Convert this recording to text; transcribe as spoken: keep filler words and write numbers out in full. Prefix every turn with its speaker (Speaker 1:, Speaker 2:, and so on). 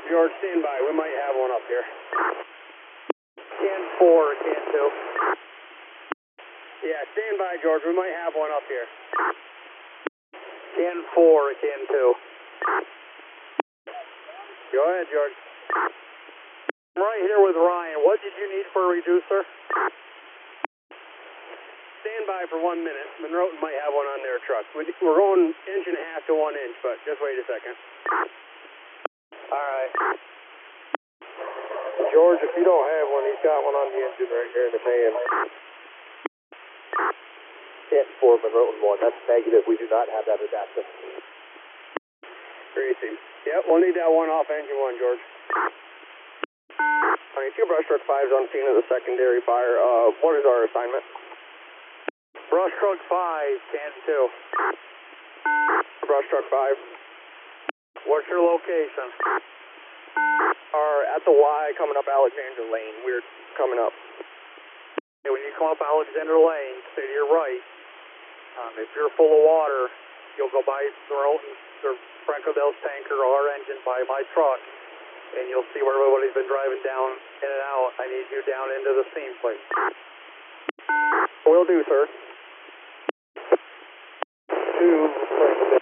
Speaker 1: George, stand by. We might have one up here. ten four, ten two. Yeah, stand by, George. We might have one up here. ten four, ten two. Go ahead, George. I'm right here with Ryan. What did you need for a reducer? Stand by for one minute. Monroe might have one on their truck. We're going inch and a half to one inch, but just wait a second. All right.
Speaker 2: George, if you don't have one, he's got one on the engine right here in the pan. ten four, Monroe one. That's negative. We do not have that adapter.
Speaker 1: Greasy. Yep, we'll need that one off engine one, George.
Speaker 2: All right, two brush truck fives on scene of the secondary fire. Uh, what is our assignment?
Speaker 1: Brush truck five, ten two.
Speaker 2: Brush truck five.
Speaker 1: What's your location?
Speaker 2: Are at the Y coming up Alexander Lane. We're coming up.
Speaker 1: Okay, when you come up Alexander Lane, stay to your right. Um, if you're full of water, you'll go by the road and the Franco Del's tanker or our engine by my truck, and you'll see where everybody's been driving down in and out. I need you down into the scene, please.
Speaker 2: Will do, sir. Two Franco